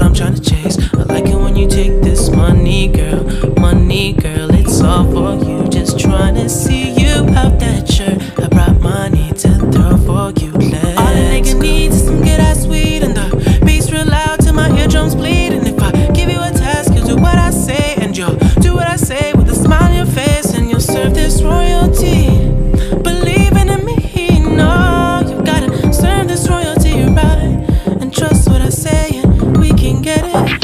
I'm trying to chase. I like it when you take this money, girl. Money, girl, it's all for you. Just trying to see you out that shirt. I brought money to throw for you. All a nigga needs is some good ass weed, and the bass real loud till my eardrums bleed. And if I give you a task, you'll do what I say, and you'll do what I say with a smile on your face, and you'll serve this royalty. Believing in me, no, you gotta serve this royalty right, and trust what I say, and we can get it.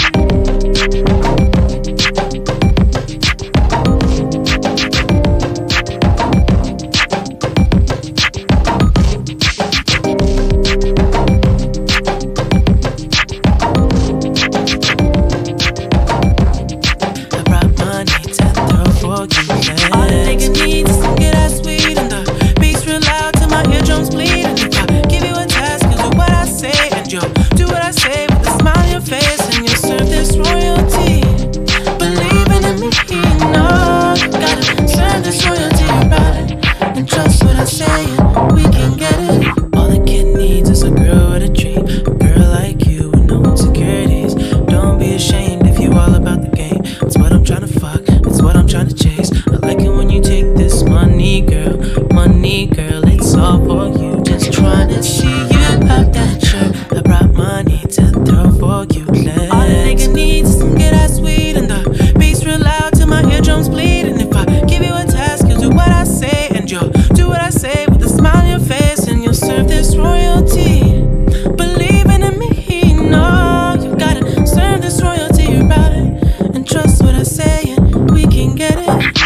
Do what I say with a smile on your face, and you'll serve this royalty. Believing in me, no, you gotta serve this royalty right, and trust what I say, and we can get it. All the kid needs is a girl with a dream, a girl like you with no insecurities. Don't be ashamed if you all about the game. It's what I'm trying to fuck, it's what I'm trying to chase. I like it when you take this money, girl. Money, girl, it's all for you. Just trying to see you out that shirt. I brought money to throw for you. All a nigga needs is some good ass weed, and the bass real loud till my eardrums bleed. And if I give you a task, you'll do what I say, and you'll do what I say with a smile on your face, and you'll serve this royalty. Believing in me, no, you gotta serve this royalty right, and trust what I say, and we can get it.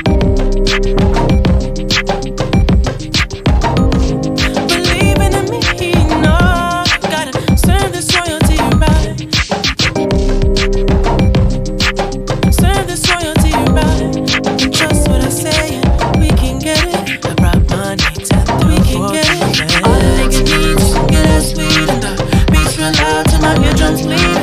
All a nigga needs is some good ass weed, and the bass real loud till my eardrums bleed.